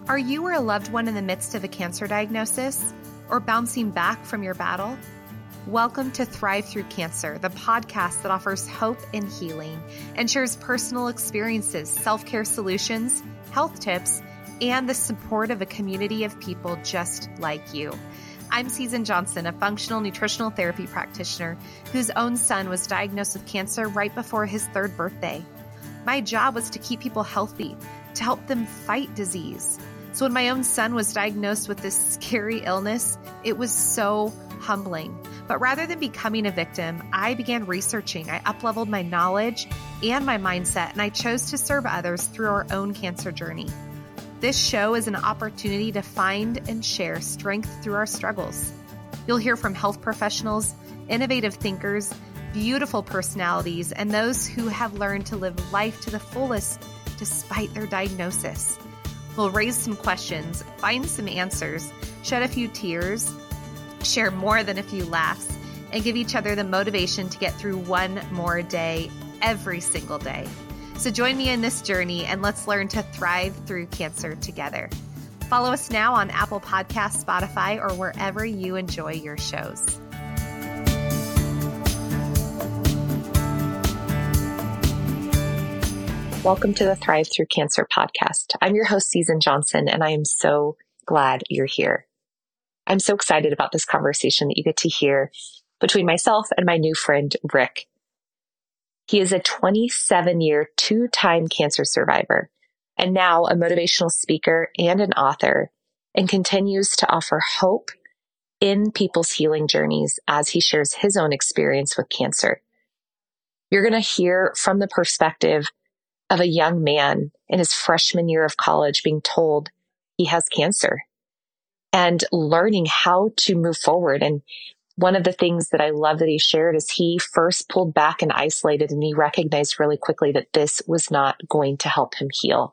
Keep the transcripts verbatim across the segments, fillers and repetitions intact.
Are you or a loved one in the midst of a cancer diagnosis or bouncing back from your battle? Welcome to Thrive Through Cancer, the podcast that offers hope and healing and shares personal experiences, self-care solutions, health tips, and the support of a community of people just like you. I'm Susan Johnson, a functional nutritional therapy practitioner whose own son was diagnosed with cancer right before his third birthday. My job was to keep people healthy, to help them fight disease. So when my own son was diagnosed with this scary illness, it was so humbling. But rather than becoming a victim, I began researching. I upleveled my knowledge and my mindset, and I chose to serve others through our own cancer journey. This show is an opportunity to find and share strength through our struggles. You'll hear from health professionals, innovative thinkers, beautiful personalities, and those who have learned to live life to the fullest despite their diagnosis. We'll raise some questions, find some answers, shed a few tears, share more than a few laughs, and give each other the motivation to get through one more day every single day. So join me in this journey and let's learn to thrive through cancer together. Follow us now on Apple Podcasts, Spotify, or wherever you enjoy your shows. Welcome to the Thrive Through Cancer podcast. I'm your host, Susan Johnson, and I am so glad you're here. I'm so excited about this conversation that you get to hear between myself and my new friend, Rick. He is a twenty-seven-year, two-time cancer survivor, and now a motivational speaker and an author, and continues to offer hope in people's healing journeys as he shares his own experience with cancer. You're going to hear from the perspective of a young man in his freshman year of college being told he has cancer and learning how to move forward. And one of the things that I love that he shared is he first pulled back and isolated, and he recognized really quickly that this was not going to help him heal.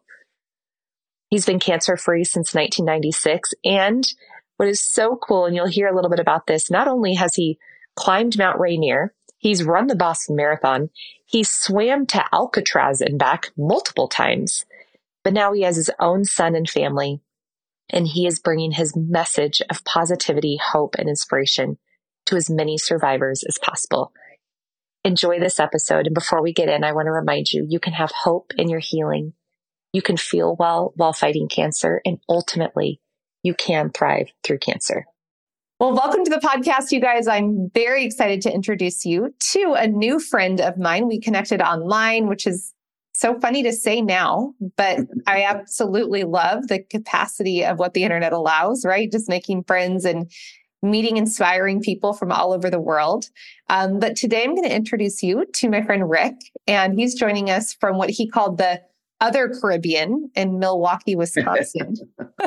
He's been cancer-free since nineteen ninety-six. And what is so cool, and you'll hear a little bit about this, not only has he climbed Mount Rainier, he's run the Boston Marathon, he swam to Alcatraz and back multiple times, but now he has his own son and family, and he is bringing his message of positivity, hope, and inspiration to as many survivors as possible. Enjoy this episode. And before we get in, I want to remind you, you can have hope in your healing. You can feel well while fighting cancer, and ultimately, you can thrive through cancer. Well, welcome to the podcast, you guys. I'm very excited to introduce you to a new friend of mine. We connected online, which is so funny to say now, but I absolutely love the capacity of what the internet allows, right? Just making friends and meeting inspiring people from all over the world. Um, but today I'm going to introduce you to my friend Rick, and he's joining us from what he called the other Caribbean in Milwaukee, Wisconsin,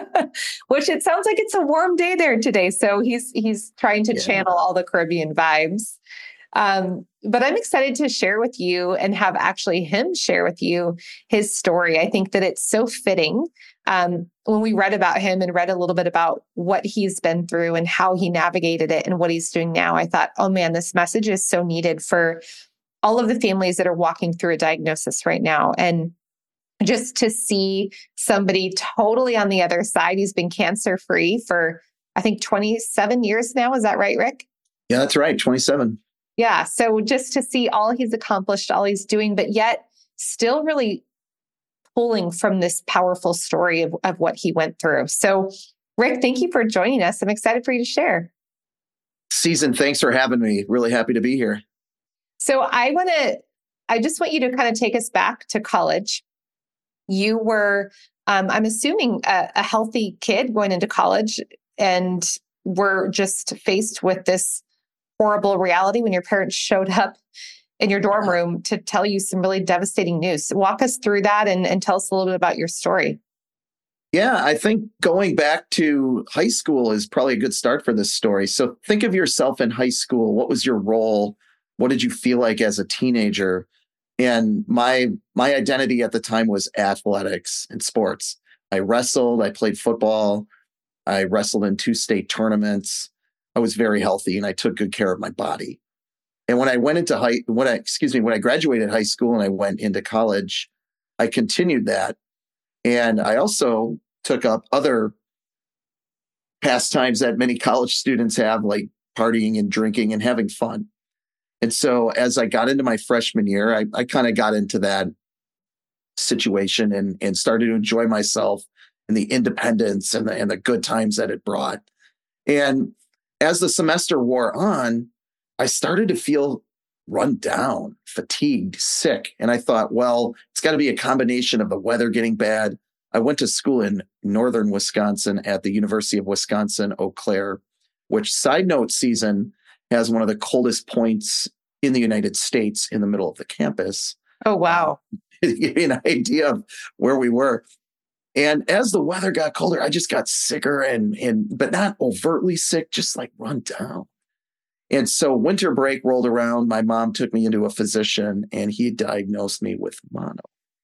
which it sounds like it's a warm day there today. So he's he's trying to yeah. channel all the Caribbean vibes. Um, but I'm excited to share with you and have actually him share with you his story. I think that it's so fitting. Um, when we read about him and read a little bit about what he's been through and how he navigated it and what he's doing now, I thought, oh man, this message is so needed for all of the families that are walking through a diagnosis right now. And just to see somebody totally on the other side who's been cancer-free for, I think, twenty-seven years now. Is that right, Rick? Yeah, that's right. twenty-seven. Yeah. So just to see all he's accomplished, all he's doing, but yet still really pulling from this powerful story of, of what he went through. So Rick, thank you for joining us. I'm excited for you to share. Susan, thanks for having me. Really happy to be here. So I want to, I just want you to kind of take us back to college. You were, um, I'm assuming, a, a healthy kid going into college, and were just faced with this horrible reality when your parents showed up in your dorm room to tell you some really devastating news. So walk us through that and, and tell us a little bit about your story. Yeah, I think going back to high school is probably a good start for this story. So think of yourself in high school. What was your role? What did you feel like as a teenager? And my my identity at the time was athletics and sports. I wrestled, I played football, I wrestled in two state tournaments. I was very healthy and I took good care of my body. And when I went into high, when I, excuse me, when I graduated high school and I went into college, I continued that. And I also took up other pastimes that many college students have, like partying and drinking and having fun. And so as I got into my freshman year, I, I kind of got into that situation and, and started to enjoy myself and the independence and the, and the good times that it brought. And as the semester wore on, I started to feel run down, fatigued, sick. And I thought, well, it's got to be a combination of the weather getting bad. I went to school in northern Wisconsin at the University of Wisconsin, Eau Claire, which, side note, season has one of the coldest points in the United States in the middle of the campus. Oh, wow. Uh, give you an idea of where we were. And as the weather got colder, I just got sicker and, and but not overtly sick, just like run down. And so winter break rolled around. My mom took me into a physician and he diagnosed me with mono.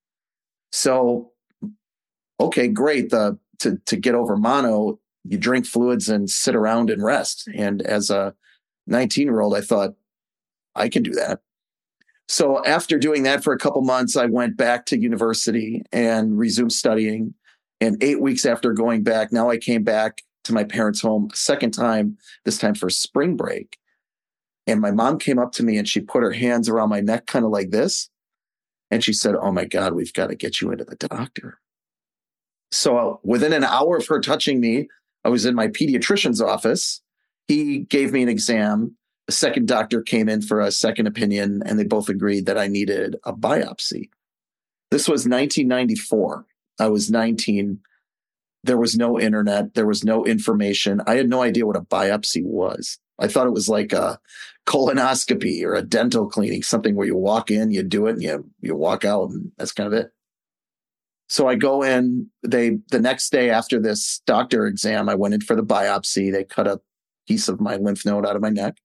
So, okay, great. The to, to get over mono, you drink fluids and sit around and rest. And as a nineteen-year-old, I thought, I can do that. So after doing that for a couple months, I went back to university and resumed studying. And eight weeks after going back, now I came back to my parents' home a second time, this time for spring break. And my mom came up to me and she put her hands around my neck, kind of like this. And she said, oh my God, we've got to get you into the doctor. So within an hour of her touching me, I was in my pediatrician's office. He gave me an exam. A second doctor came in for a second opinion, and they both agreed that I needed a biopsy. This was nineteen ninety-four. I was nineteen. There was no internet. There was no information. I had no idea what a biopsy was. I thought it was like a colonoscopy or a dental cleaning, something where you walk in, you do it, and you, you walk out, and that's kind of it. So I go in. They the next day after this doctor exam, I went in for the biopsy. They cut a piece of my lymph node out of my neck.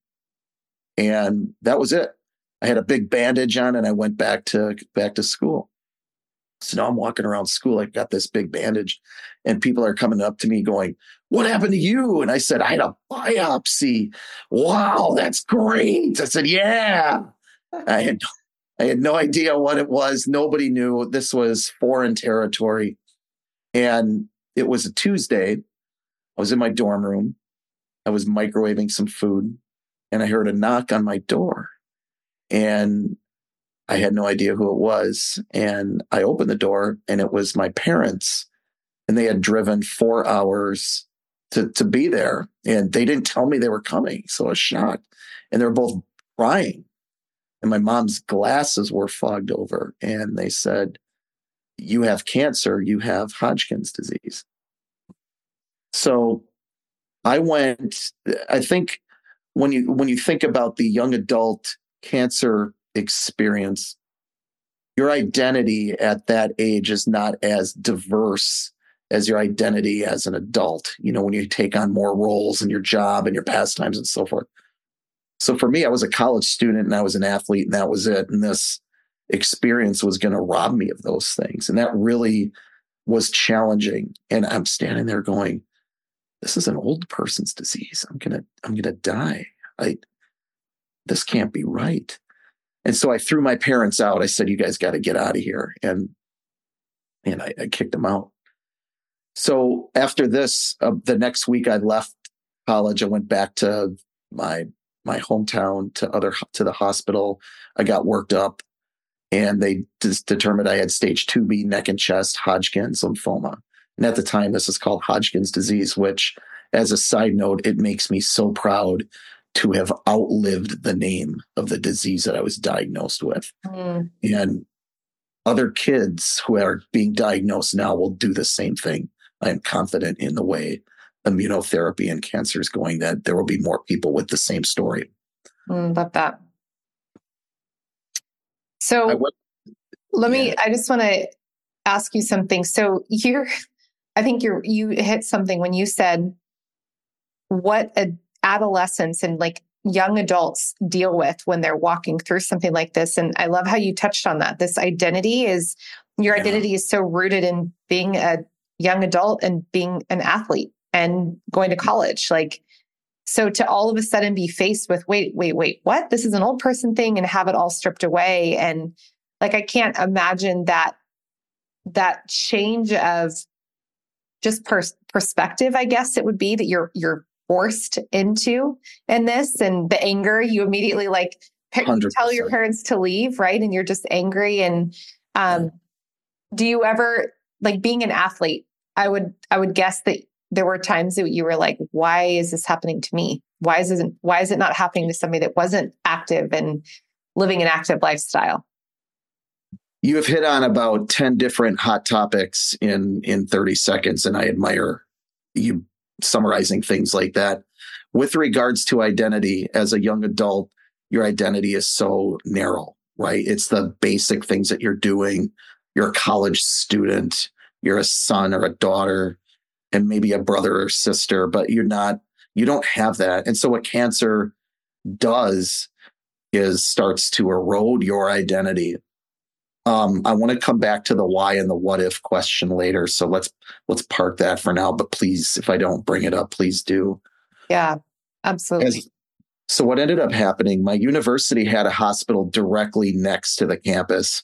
And that was it. I had a big bandage on and I went back to back to school. So now I'm walking around school. I've got this big bandage and people are coming up to me going, what happened to you? And I said, I had a biopsy. Wow, that's great. I said, yeah. I had, I had no idea what it was. Nobody knew. This was foreign territory. And it was a Tuesday. I was in my dorm room. I was microwaving some food. And I heard a knock on my door and I had no idea who it was. And I opened the door and it was my parents and they had driven four hours to, to be there. And they didn't tell me they were coming. So I was shocked and they were both crying and my mom's glasses were fogged over. And they said, you have cancer, you have Hodgkin's disease. So I went, I think, When you when you think about the young adult cancer experience, your identity at that age is not as diverse as your identity as an adult, you know, when you take on more roles in your job and your pastimes and so forth. So for me, I was a college student and I was an athlete and that was it. And this experience was going to rob me of those things. And that really was challenging. And I'm standing there going, this is an old person's disease. I'm going to, I'm going to die. I, this can't be right. And so I threw my parents out. I said, you guys got to get out of here. And, and I, I kicked them out. So after this, uh, the next week I left college. I went back to my, my hometown to other, to the hospital. I got worked up and they just determined I had stage two B neck and chest Hodgkin's lymphoma. And at the time, this is called Hodgkin's disease, which, as a side note, it makes me so proud to have outlived the name of the disease that I was diagnosed with. Mm. And other kids who are being diagnosed now will do the same thing. I am confident in the way immunotherapy and cancer is going, that there will be more people with the same story. Mm, love that. So went, let me, yeah. I just want to ask you something. So you're, I think you're, you hit something when you said what a adolescents and like young adults deal with when they're walking through something like this. And I love how you touched on that. This identity is, your yeah. identity is so rooted in being a young adult and being an athlete and going to college. Like, so to all of a sudden be faced with, wait, wait, wait, what? This is an old person thing, and have it all stripped away. And like, I can't imagine that, that change of just pers- perspective, I guess it would be that you're, you're forced into in this, and the anger, you immediately like you tell your parents to leave, right? And you're just angry. And, um, yeah. do you ever, like being an athlete, I would, I would guess that there were times that you were like, why is this happening to me? Why is it, why is it not happening to somebody that wasn't active and living an active lifestyle? You have hit on about ten different hot topics in, in thirty seconds. And I admire you summarizing things like that. With regards to identity, as a young adult, your identity is so narrow, right? It's the basic things that you're doing. You're a college student, you're a son or a daughter, and maybe a brother or sister, but you're not, you don't have that. And so what cancer does is starts to erode your identity. Um, I want to come back to the why and the what if question later. So let's, let's park that for now, but please, if I don't bring it up, please do. Yeah, absolutely. As, so what ended up happening, my university had a hospital directly next to the campus.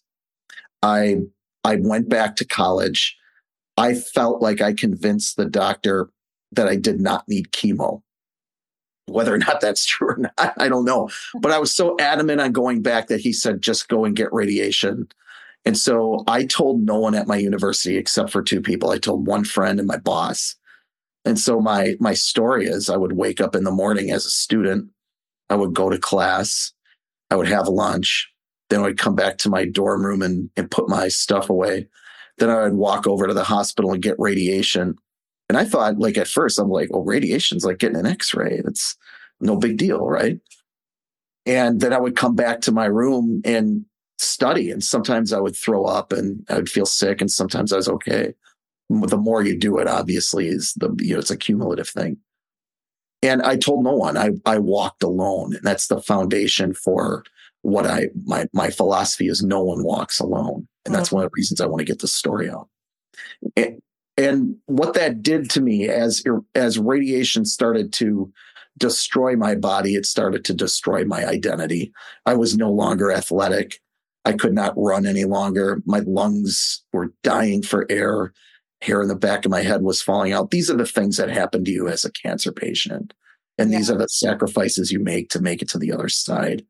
I, I went back to college. I felt like I convinced the doctor that I did not need chemo. Whether or not that's true or not, I don't know. But I was so adamant on going back that he said, just go and get radiation. And so I told no one at my university except for two people. I told one friend and my boss. And so my, my story is I would wake up in the morning as a student. I would go to class. I would have lunch. Then I would come back to my dorm room and, and put my stuff away. Then I would walk over to the hospital and get radiation. And I thought, like, at first, I'm like, well, radiation's like getting an x-ray. It's no big deal, right? And then I would come back to my room and study. And sometimes I would throw up and I would feel sick. And sometimes I was okay. The more you do it, obviously, is the, you know, it's a cumulative thing. And I told no one. I, I walked alone. And that's the foundation for what I, my, my philosophy is, no one walks alone. And that's one of the reasons I want to get this story out. And, and what that did to me as, as radiation started to destroy my body, it started to destroy my identity. I was no longer athletic. I could not run any longer. My lungs were dying for air. Hair in the back of my head was falling out. These are the things that happen to you as a cancer patient. And yeah. These are the sacrifices you make to make it to the other side.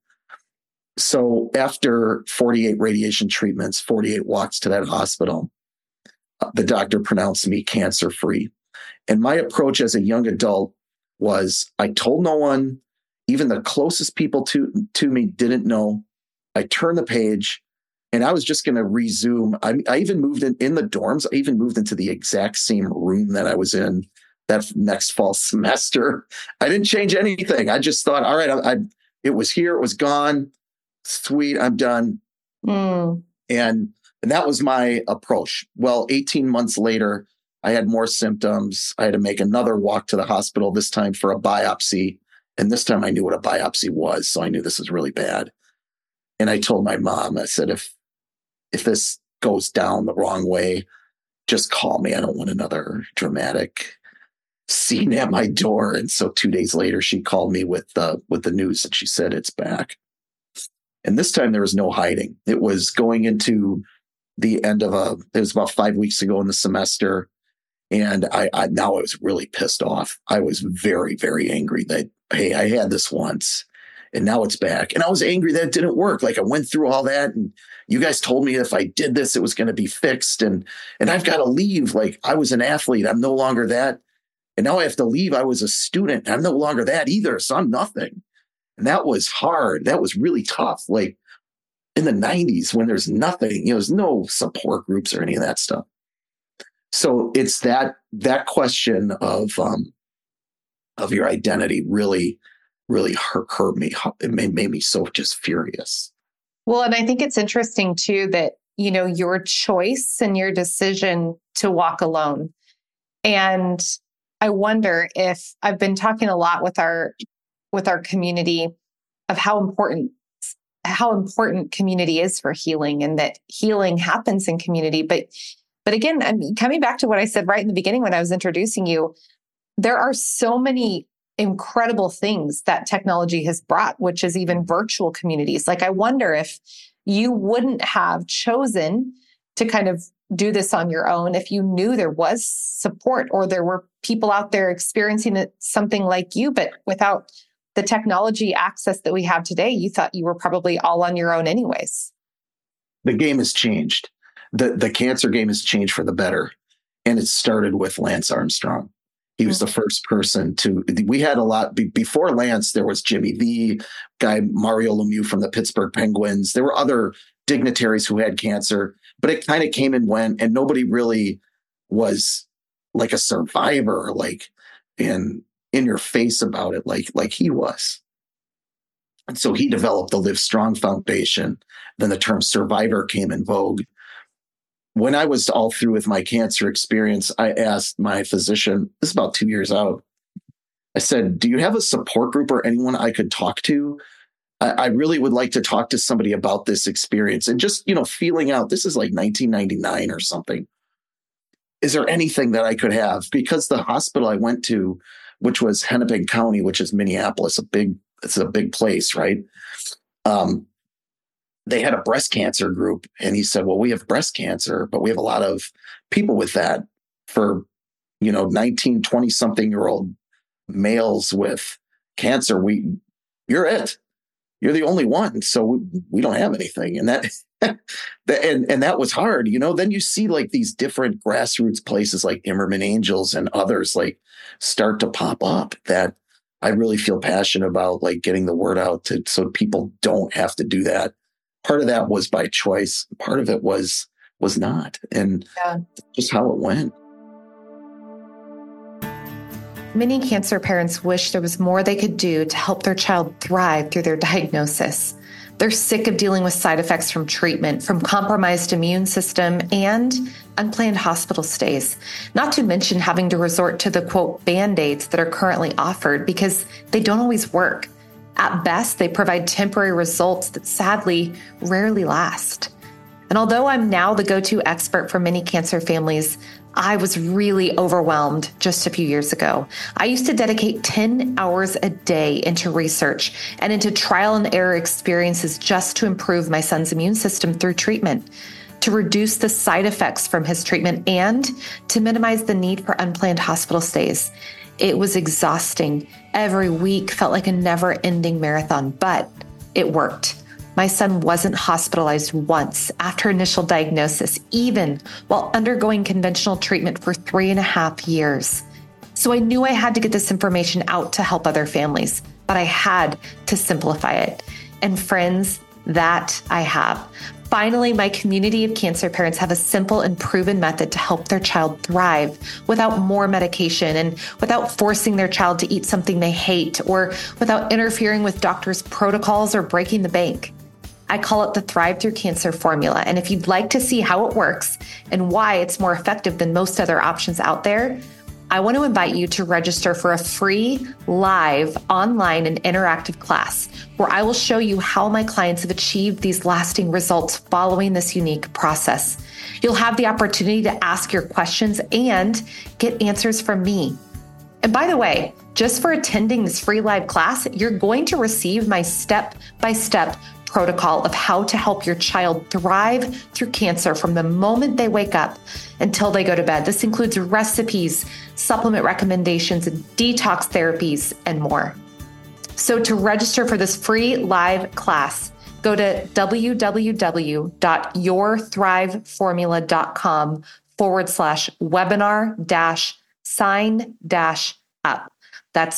So after forty-eight radiation treatments, forty-eight walks to that hospital, uh, the doctor pronounced me cancer-free. And my approach as a young adult was I told no one, even the closest people to, to me didn't know. I turned the page and I was just going to resume. I, I even moved in, in the dorms. I even moved into the exact same room that I was in that next fall semester. I didn't change anything. I just thought, all right, I, I it was here. It was gone. Sweet. I'm done. Mm. And, and that was my approach. Well, eighteen months later, I had more symptoms. I had to make another walk to the hospital, this time for a biopsy. And this time I knew what a biopsy was. So I knew this was really bad. And I told my mom, I said, if, if this goes down the wrong way, just call me. I don't want another dramatic scene at my door. And so two days later, she called me with the, with the news and she said, it's back. And this time there was no hiding. It was going into the end of a, it was about five weeks ago in the semester. And I, I now I was really pissed off. I was very, very angry that, hey, I had this once and now it's back. And I was angry that it didn't work. Like I went through all that and you guys told me if I did this, it was going to be fixed. And, and I've got to leave. Like I was an athlete. I'm no longer that. And now I have to leave. I was a student. I'm no longer that either. So I'm nothing. And that was hard. That was really tough. Like in the nineties when there's nothing, you know, there's no support groups or any of that stuff. So it's that, that question of, um, of your identity really, really hurt, hurt me. It made, made me so just furious. Well, and I think it's interesting too, that, you know, your choice and your decision to walk alone. And I wonder if I've been talking a lot with our, with our community of how important, how important community is for healing and that healing happens in community. But, but again, I'm coming back to what I said right in the beginning when I was introducing you, there are so many incredible things that technology has brought, which is even virtual communities. Like, I wonder if you wouldn't have chosen to kind of do this on your own if you knew there was support or there were people out there experiencing it, something like you, but without the technology access that we have today, you thought you were probably all on your own anyways. The game has changed. The, the cancer game has changed for the better. And it started with Lance Armstrong. He was mm-hmm. the first person to, we had a lot, be, before Lance, there was Jimmy V, guy Mario Lemieux from the Pittsburgh Penguins. There were other dignitaries who had cancer, but it kind of came and went, and nobody really was like a survivor, like in, in your face about it, like, like he was. And so he developed the Live Strong Foundation. Then the term survivor came in vogue. When I was all through with my cancer experience, I asked my physician, this is about two years out, I said, do you have a support group or anyone I could talk to? I, I really would like to talk to somebody about this experience and just, you know, feeling out, this is like nineteen ninety-nine or something. Is there anything that I could have? Because the hospital I went to, which was Hennepin County, which is Minneapolis, a big, it's a big place, right? Um, they had a breast cancer group, and he said, well, we have breast cancer, but we have a lot of people with that for, you know, nineteen, twenty something year old males with cancer. We, you're it. You're the only one. So we, we don't have anything. And that, and, and that was hard, you know. Then you see like these different grassroots places like Immerman Angels and others like start to pop up that I really feel passionate about, like getting the word out to, so people don't have to do that. Part of that was by choice. Part of it was, was not. And yeah. just how it went. Many cancer parents wish there was more they could do to help their child thrive through their diagnosis. They're sick of dealing with side effects from treatment, from compromised immune system, and unplanned hospital stays. Not to mention having to resort to the, quote, Band-Aids that are currently offered because they don't always work. At best, they provide temporary results that sadly rarely last. And although I'm now the go-to expert for many cancer families, I was really overwhelmed just a few years ago. I used to dedicate ten hours a day into research and into trial and error experiences just to improve my son's immune system through treatment, to reduce the side effects from his treatment, and to minimize the need for unplanned hospital stays. It was exhausting. Every week felt like a never-ending marathon, but it worked. My son wasn't hospitalized once after initial diagnosis, even while undergoing conventional treatment for three and a half years. So I knew I had to get this information out to help other families, but I had to simplify it. And friends, that I have. Finally, my community of cancer parents have a simple and proven method to help their child thrive without more medication and without forcing their child to eat something they hate or without interfering with doctors' protocols or breaking the bank. I call it the Thrive Through Cancer formula. And if you'd like to see how it works and why it's more effective than most other options out there, I want to invite you to register for a free, live, online, and interactive class where I will show you how my clients have achieved these lasting results following this unique process. You'll have the opportunity to ask your questions and get answers from me. And by the way, just for attending this free live class, you're going to receive my step-by-step protocol of how to help your child thrive through cancer from the moment they wake up until they go to bed. This includes recipes, supplement recommendations, detox therapies, and more. So to register for this free live class, go to www.yourthriveformula.com forward slash webinar dash sign dash up. That's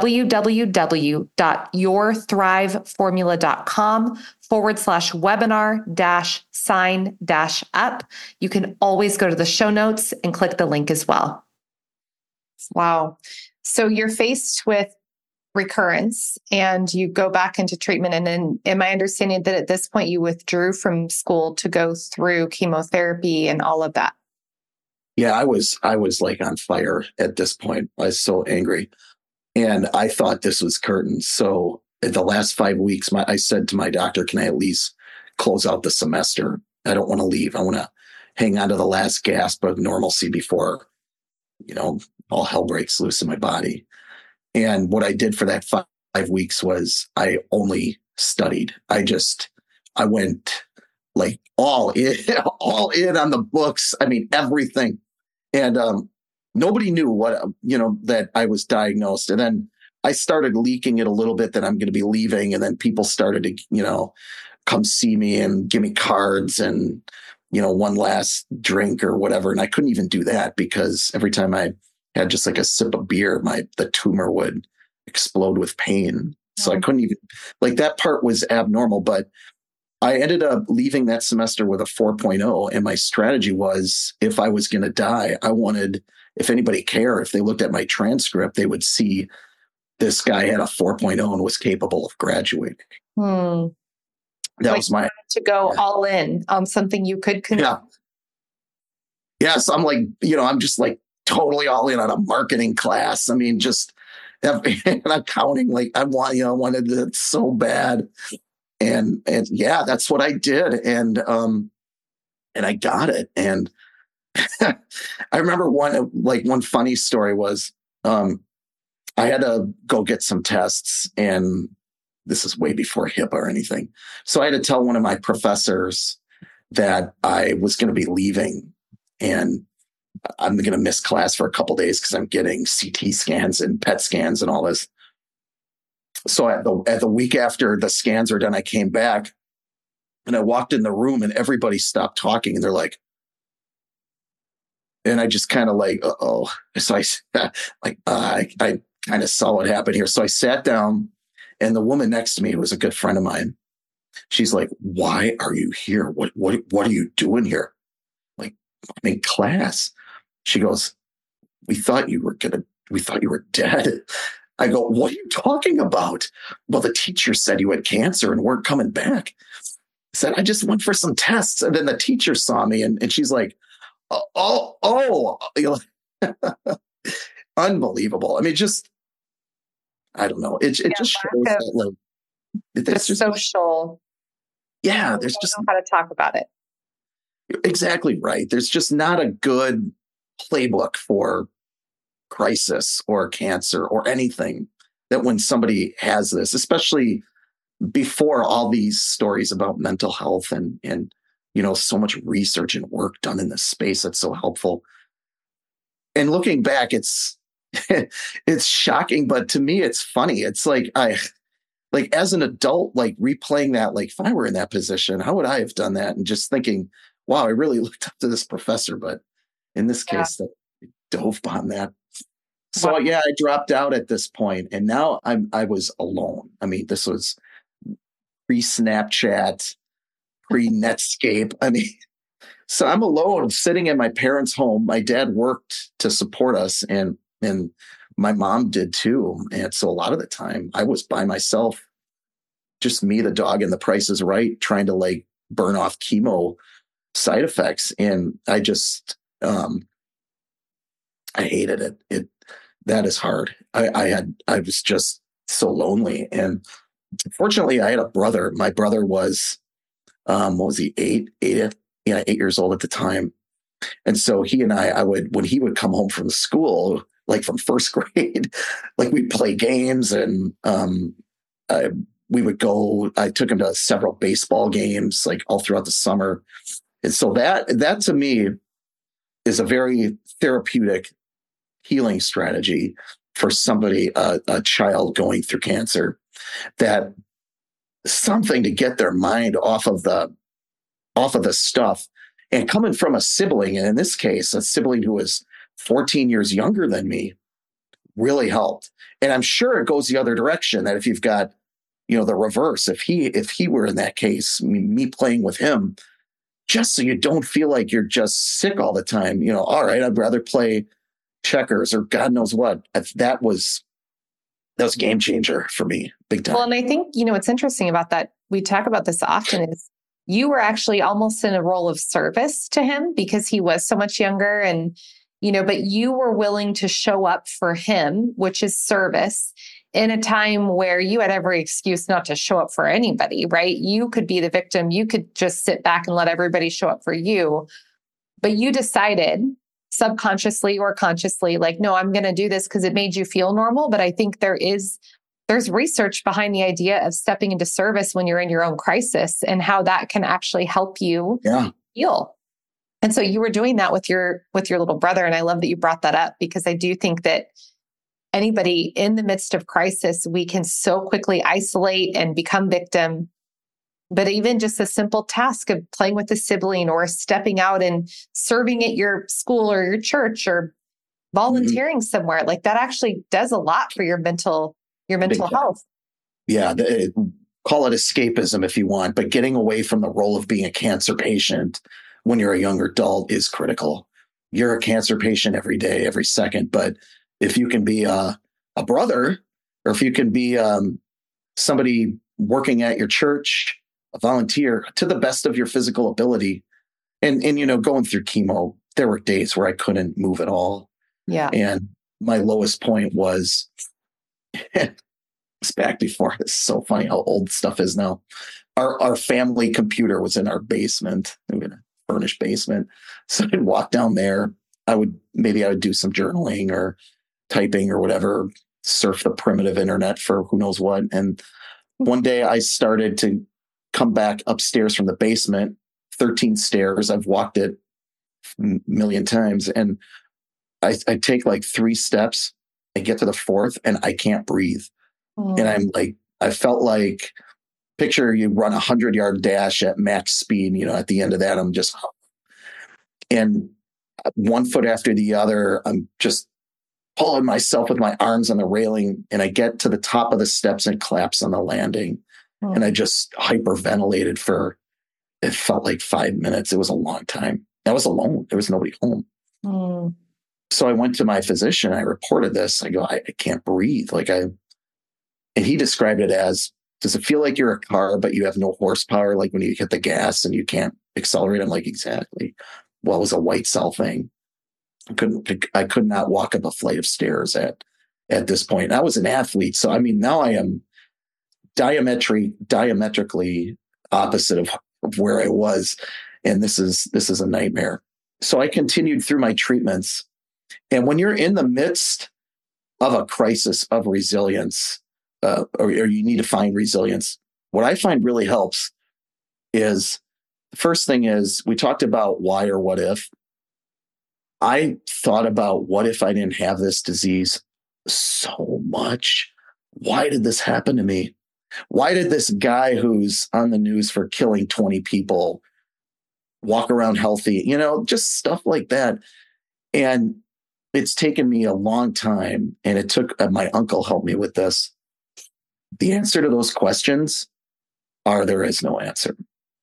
www.yourthriveformula.com forward slash webinar dash sign dash up. You can always go to the show notes and click the link as well. Wow. So you're faced with recurrence and you go back into treatment. And then am I understanding that at this point you withdrew from school to go through chemotherapy and all of that? Yeah, I was, I was like on fire at this point. I was so angry. And I thought this was curtains. So in the last five weeks, my, I said to my doctor, can I at least close out the semester? I don't want to leave. I want to hang on to the last gasp of normalcy before, you know, all hell breaks loose in my body. And what I did for that five, five weeks was I only studied. I just, I went like all in, all in on the books. I mean, everything. And um, nobody knew what, you know, that I was diagnosed. And then I started leaking it a little bit that I'm going to be leaving. And then people started to, you know, come see me and give me cards and, you know, one last drink or whatever. And I couldn't even do that because every time I had just like a sip of beer, my, the tumor would explode with pain. So I couldn't even, like, that part was abnormal, but I ended up leaving that semester with a four point oh. And my strategy was, if I was going to die, I wanted, if anybody cared, if they looked at my transcript, they would see this guy had a four point oh and was capable of graduating. Hmm. That like was my, to go yeah. all in on something you could control. Yeah. Yes. I'm like, you know, I'm just like totally all in on a marketing class. I mean, just, and accounting, like I want, you know, I wanted it so bad. And, and yeah, that's what I did. And, um, and I got it. And I remember one, like one funny story was, um, I had to go get some tests, and this is way before HIPAA or anything. So I had to tell one of my professors that I was going to be leaving and I'm going to miss class for a couple of days because I'm getting C T scans and P E T scans and all this. So at the, at the week after the scans were done, I came back and I walked in the room and everybody stopped talking and they're like, and I just kind of like, uh-oh. So I, like, uh, I, I kind of saw what happened here. So I sat down and the woman next to me, who was a good friend of mine, she's like, why are you here? What, what, what are you doing here? Like, I'm in class. She goes, we thought you were going to, we thought you were dead. I go, what are you talking about? Well, the teacher said you had cancer and weren't coming back. I said, I just went for some tests. And then the teacher saw me and, and she's like, oh, oh, oh. Unbelievable. I mean, just, I don't know. It, it yeah, just shows that, like, it's just social. Yeah, there's just know how to talk about it. Exactly right. There's just not a good playbook for crisis or cancer or anything that when somebody has this, especially before all these stories about mental health and, and, you know, so much research and work done in this space that's so helpful. And looking back, it's, it's shocking, but to me, it's funny. It's like, I, like as an adult, like replaying that, like if I were in that position, how would I have done that? And just thinking, wow, I really looked up to this professor, but in this yeah. case, that dove on that. So wow. yeah, I dropped out at this point, and now I'm I was alone. I mean, this was pre-Snapchat, pre-Netscape. I mean, so I'm alone, sitting in my parents' home. My dad worked to support us, and and my mom did too. And so a lot of the time, I was by myself, just me, the dog, and The Price is Right, trying to like burn off chemo side effects. And I just, um, I hated it. It that is hard. I, I had, I was just so lonely. And fortunately, I had a brother. My brother was, um, what was he, eight, eight, yeah, eight years old at the time. And so he and I, I would, when he would come home from school, like from first grade, like we'd play games and, um, I, we would go, I took him to several baseball games, like all throughout the summer. And so that, that to me is a very therapeutic healing strategy for somebody, uh, a child going through cancer, that something to get their mind off of the, off of the stuff. And coming from a sibling, and in this case, a sibling who was fourteen years younger than me, really helped. And I'm sure it goes the other direction, that if you've got, you know, the reverse, if he, if he were in that case, me, me playing with him, just so you don't feel like you're just sick all the time, you know, all right, I'd rather play checkers or God knows what. That was, that was a game changer for me, big time. Well, and I think, you know, what's interesting about that, we talk about this often, is you were actually almost in a role of service to him because he was so much younger, and, you know, but you were willing to show up for him, which is service, in a time where you had every excuse not to show up for anybody, right? You could be the victim. You could just sit back and let everybody show up for you. But you decided subconsciously or consciously, like, no, I'm going to do this because it made you feel normal. But I think there is, there's research behind the idea of stepping into service when you're in your own crisis and how that can actually help you yeah. heal. And so you were doing that with your, with your little brother. And I love that you brought that up, because I do think that anybody in the midst of crisis, we can so quickly isolate and become victim. But even just a simple task of playing with a sibling or stepping out and serving at your school or your church or volunteering mm-hmm. somewhere, like that actually does a lot for your mental, your mental health. Yeah. The, call it escapism if you want, but getting away from the role of being a cancer patient when you're a young adult is critical. You're a cancer patient every day, every second. But if you can be a, a brother, or if you can be um, somebody working at your church, a volunteer to the best of your physical ability, and, and, you know, going through chemo, there were days where I couldn't move at all. Yeah. And my lowest point was, it's back before, it's so funny how old stuff is now. Our, our family computer was in our basement. We had a furnished basement. So I'd walk down there. I would, maybe I would do some journaling or typing or whatever, surf the primitive internet for who knows what. And one day I started to come back upstairs from the basement, thirteen stairs. I've walked it a million times. And I, I take like three steps and get to the fourth and I can't breathe. Mm. And I'm like, I felt like, picture you run a hundred yard dash at max speed, you know, at the end of that, I'm just, and one foot after the other, I'm just pulling myself with my arms on the railing, and I get to the top of the steps and collapse on the landing. Mm. And I just hyperventilated for, it felt like five minutes. It was a long time. I was alone. There was nobody home. Mm. So I went to my physician. I reported this. I go, I, I can't breathe. Like I, and he described it as, does it feel like you're a car, but you have no horsepower? Like when you hit the gas and you can't accelerate? I'm like, exactly. Well, it was a white cell thing. I couldn't, I could not walk up a flight of stairs at, at this point. I was an athlete. So, I mean, now I am diametri- diametrically opposite of, of where I was. And this is, this is a nightmare. So I continued through my treatments. And when you're in the midst of a crisis of resilience, uh, or, or you need to find resilience, what I find really helps is, the first thing is, we talked about why or what if. I thought about, what if I didn't have this disease so much? Why did this happen to me? Why did this guy who's on the news for killing twenty people walk around healthy? You know, just stuff like that. And it's taken me a long time, and it took, uh, my uncle helped me with this. The answer to those questions are, there is no answer.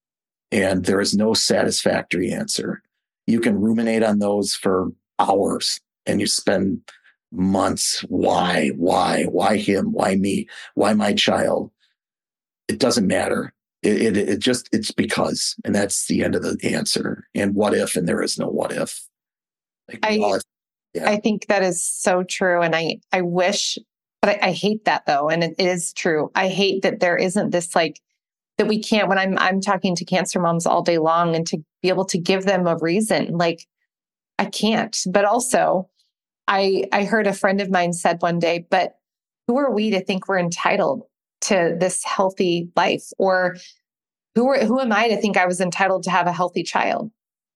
And there is no satisfactory answer. You can ruminate on those for hours, and you spend months. Why, why, why him? Why me? Why my child? It doesn't matter. It, it, it just, it's because, and that's the end of the answer. And what if, and there is no what if. Like, I, well, if yeah. I think that is so true. And I, I wish, but I, I hate that though. And it, it is true. I hate that there isn't this, like, that we can't, when I'm, I'm talking to cancer moms all day long, and to be able to give them a reason, like, I can't. But also I, I heard a friend of mine said one day, but who are we to think we're entitled to this healthy life? Or who are, who am I to think I was entitled to have a healthy child?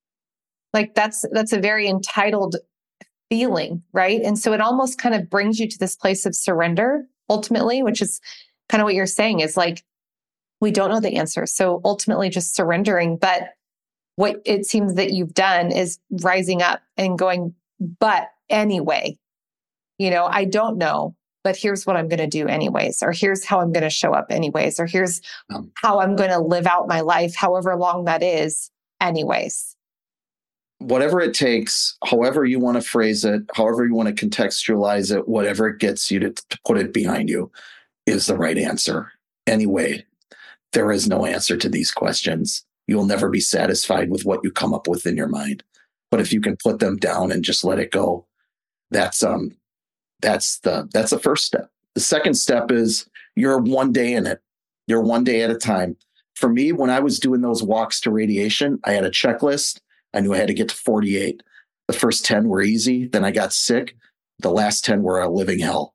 Like that's, that's a very entitled feeling, right? And so it almost kind of brings you to this place of surrender ultimately, which is kind of what you're saying, is like, we don't know the answer. So ultimately just surrendering. But what it seems that you've done is rising up and going, but anyway, you know, I don't know, but here's what I'm going to do anyways, or here's how I'm going to show up anyways, or here's um, how I'm going to live out my life, however long that is anyways. Whatever it takes, however you want to phrase it, however you want to contextualize it, whatever it gets you to, to put it behind you is the right answer. Anyway, there is no answer to these questions. You will never be satisfied with what you come up with in your mind. But if you can put them down and just let it go, that's um, that's the that's the first step. The second step is, you're one day in it. You're one day at a time. For me, when I was doing those walks to radiation, I had a checklist. I knew I had to get to forty-eight. The first ten were easy. Then I got sick. The last ten were a living hell.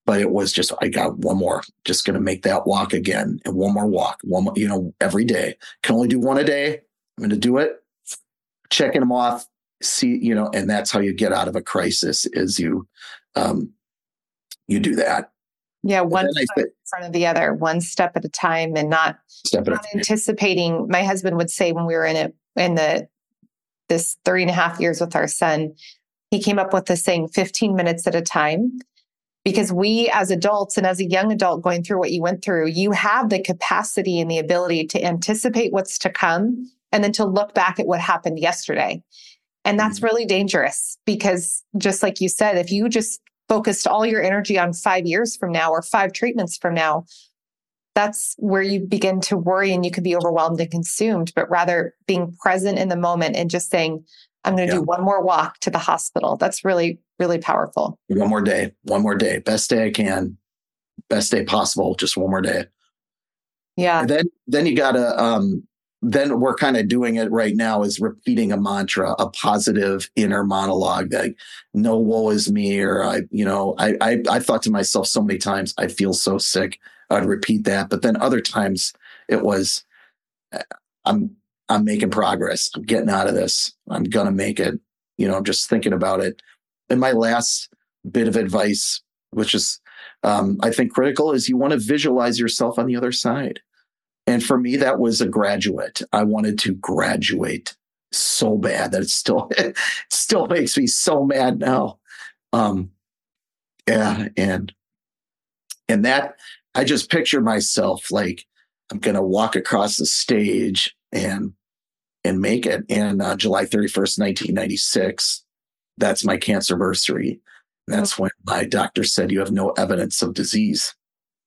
but it was just, I got one more, just going to make that walk again, and one more walk, one more, you know, every day. Can only do one a day. I'm going to do it, checking them off, see, you know, and that's how you get out of a crisis, is you, um, you do that. Yeah, one foot in front of the other, one step at a time, and not, not anticipating. My husband would say when we were in it, in the this three and a half years with our son, he came up with the saying fifteen minutes at a time. Because we as adults and as a young adult going through what you went through, you have the capacity and the ability to anticipate what's to come and then to look back at what happened yesterday. And that's really dangerous, because just like you said, if you just focused all your energy on five years from now or five treatments from now, that's where you begin to worry and you can be overwhelmed and consumed. But rather being present in the moment and just saying, I'm going to yeah. do one more walk to the hospital. That's really, really powerful. One more day, one more day, best day I can, best day possible, just one more day. Yeah. And then, then you gotta, um, then we're kind of doing it right now, is repeating a mantra, a positive inner monologue, that no woe is me. Or I, you know, I, I, I thought to myself so many times, I feel so sick. I'd repeat that. But then other times it was, I'm, I'm making progress. I'm getting out of this. I'm going to make it. You know, I'm just thinking about it. And my last bit of advice, which is, um, I think critical, is you want to visualize yourself on the other side. And for me, that was a graduate. I wanted to graduate so bad that it still, it still makes me so mad now. Um, yeah. And, and that, I just picture myself like, I'm going to walk across the stage and, and make it. And uh, July thirty-first, nineteen ninety-six, that's my cancerversary. That's when my doctor said, you have no evidence of disease.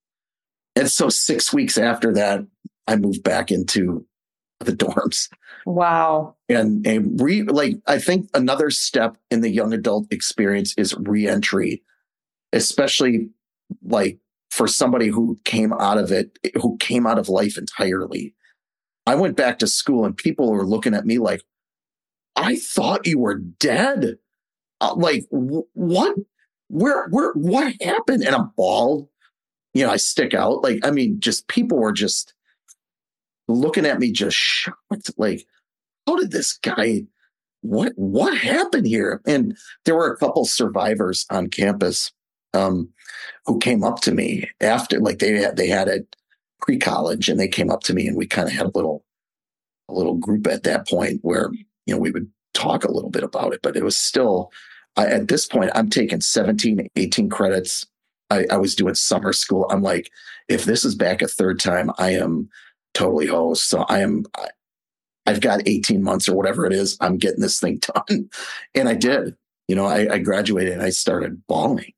And so six weeks after that, I moved back into the dorms. Wow. And a re, like, I think another step in the young adult experience is reentry, especially like for somebody who came out of it, who came out of life entirely. I went back to school and people were looking at me like, I thought you were dead. Uh, like, w- what? Where, where, what happened? And I'm bald. You know, I stick out. Like, I mean, just people were just looking at me, just shocked. Like, how did this guy, what, what happened here? And there were a couple survivors on campus um, who came up to me after, like they had, they had it pre-college, and they came up to me and we kind of had a little, a little group at that point where, you know, we would talk a little bit about it, but it was still, I, at this point, I'm taking seventeen, eighteen credits. I, I was doing summer school. I'm like, if this is back a third time, I am totally hosed. So I am, I, I've got eighteen months or whatever it is. I'm getting this thing done. And I did, you know, I, I graduated and I started bawling.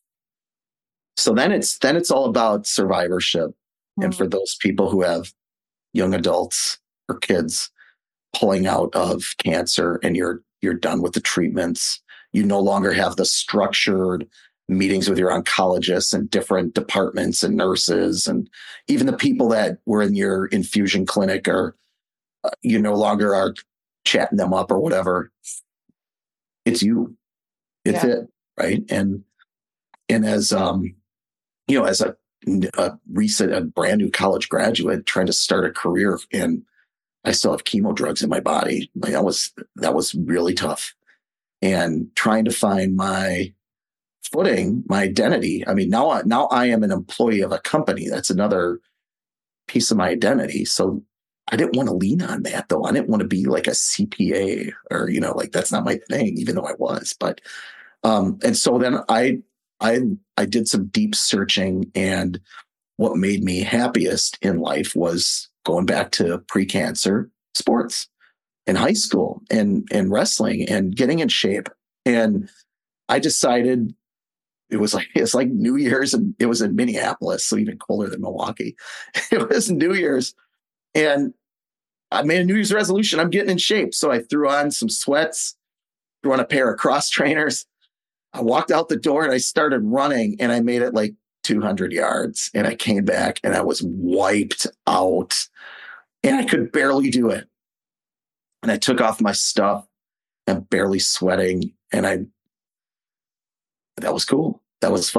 So then it's, then it's all about survivorship. Mm-hmm. And for those people who have young adults or kids pulling out of cancer and you're, you're done with the treatments, you no longer have the structured meetings with your oncologists and different departments and nurses, and even the people that were in your infusion clinic are, uh, you no longer are chatting them up or whatever. It's you. It's yeah. it. Right. And, and as, um, you know, as a, a recent, a brand new college graduate trying to start a career, and I still have chemo drugs in my body. Like that was, that was really tough. And trying to find my footing, my identity. I mean, now, I, now I am an employee of a company. That's another piece of my identity. So I didn't want to lean on that, though. I didn't want to be like a C P A or, you know, like that's not my thing, even though I was. But, um, and so then I, I, I did some deep searching, and what made me happiest in life was going back to pre-cancer sports in high school and, and wrestling and getting in shape. And I decided it was like, it's like New Year's, and it was in Minneapolis, so even colder than Milwaukee. It was New Year's, and I made a New Year's resolution. I'm getting in shape. So I threw on some sweats, threw on a pair of cross trainers. I walked out the door and I started running, and I made it like two hundred yards, and I came back and I was wiped out and I could barely do it. And I took off my stuff. I'm barely sweating. And I, that was cool. That was fun.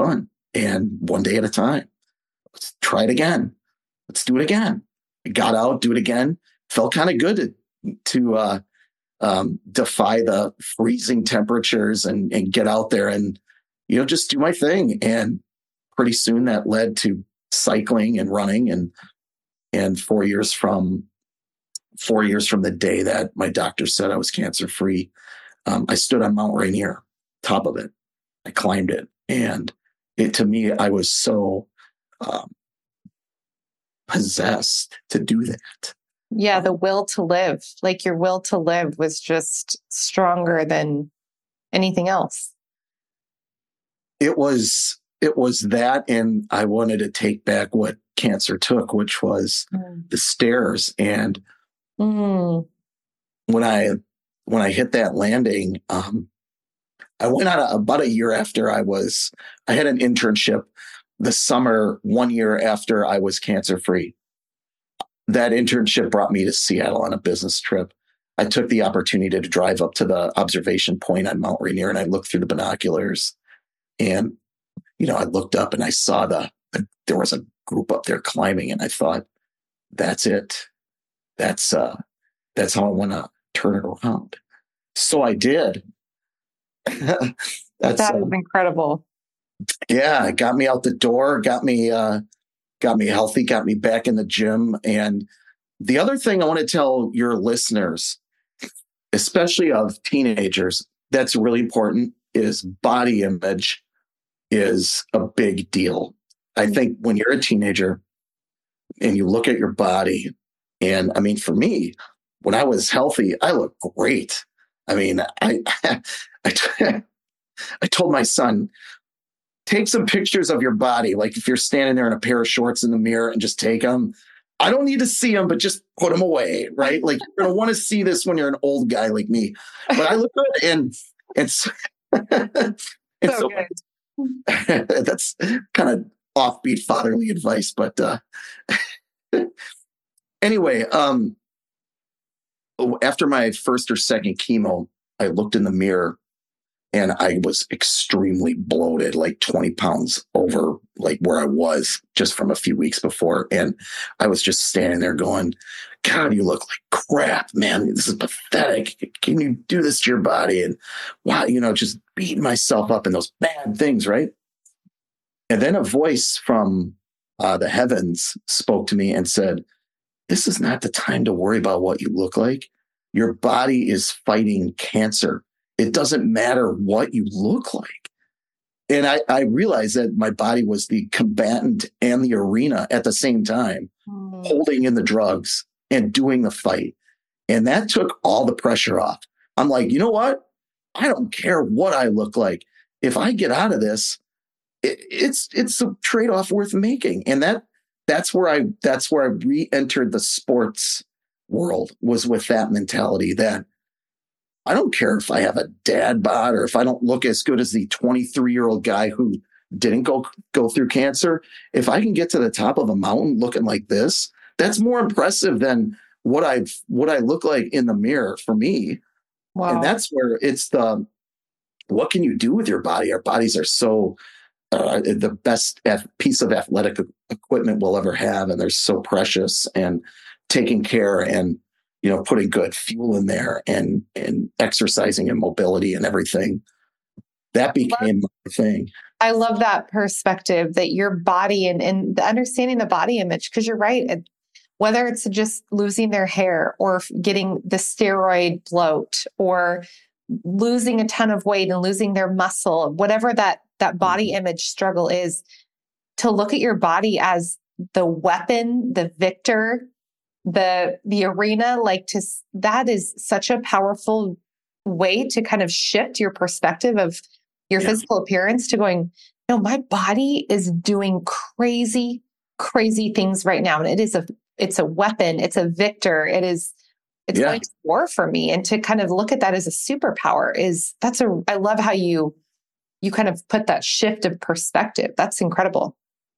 and one day at a time. Let's try it again. Let's do it again. I got out, do it again. Felt kind of good to, to uh, um, defy the freezing temperatures and, and get out there and, you know, just do my thing. And pretty soon that led to cycling and running. And, and four years from, four years from the day that my doctor said I was cancer free, um, I stood on Mount Rainier, top of it. I climbed it. And it, to me, I was so, um, possessed to do that. Yeah, the will to live, like your will to live was just stronger than anything else. It was, it was that, and I wanted to take back what cancer took, which was mm. the stairs. And mm. when I when I hit that landing, um, I went out a, about a year after I was. I had an internship the summer, one year after I was cancer free. That internship brought me to Seattle on a business trip. I took the opportunity to drive up to the observation point on Mount Rainier, and I looked through the binoculars. And, you know, I looked up and I saw the, the there was a group up there climbing, and I thought, that's it. That's uh, that's how I want to turn it around. So I did. that's that is uh, incredible. Yeah, it got me out the door, got me uh, got me healthy, got me back in the gym. And the other thing I want to tell your listeners, especially of teenagers, that's really important, is body image is a big deal. I think when you're a teenager and you look at your body, and I mean, for me, when I was healthy, I looked great. I mean, I, I, I told my son, take some pictures of your body. Like if you're standing there in a pair of shorts in the mirror, and just take them. I don't need to see them, but just put them away, right? Like you're going to want to see this when you're an old guy like me. But I look good, and it's and so, so good. That's kind of offbeat fatherly advice, but uh, anyway, um, after my first or second chemo, I looked in the mirror. And I was extremely bloated, like twenty pounds over like where I was just from a few weeks before. And I was just standing there going, God, you look like crap, man. This is pathetic. Can you do this to your body? And wow, you know, just beating myself up in those bad things, right? And then a voice from uh, the heavens spoke to me and said, this is not the time to worry about what you look like. Your body is fighting cancer. It doesn't matter what you look like. And I, I realized that my body was the combatant and the arena at the same time, mm. holding in the drugs and doing the fight. And that took all the pressure off. I'm like, you know what? I don't care what I look like. If I get out of this, it, it's it's a trade-off worth making. And that that's where I that's where I re-entered the sports world, was with that mentality that I don't care if I have a dad bod or if I don't look as good as the twenty-three-year-old guy who didn't go go through cancer. If I can get to the top of a mountain looking like this, that's more impressive than what I what I look like in the mirror for me. Wow. And that's where it's the, what can you do with your body? Our bodies are so uh, the best piece of athletic equipment we'll ever have, and they're so precious, and taking care and, you know, putting good fuel in there and, and exercising and mobility and everything. That became the thing. I love that perspective, that your body and, and the understanding the body image, because you're right. It, whether it's just losing their hair or getting the steroid bloat or losing a ton of weight and losing their muscle, whatever that, that body image struggle is, to look at your body as the weapon, the victor, the the arena, like to that is such a powerful way to kind of shift your perspective of your yeah. physical appearance to going, no, my body is doing crazy, crazy things right now. And it is a it's a weapon, it's a victor, it is it's yeah. going to war for me. And to kind of look at that as a superpower is that's a I love how you you kind of put that shift of perspective. That's incredible.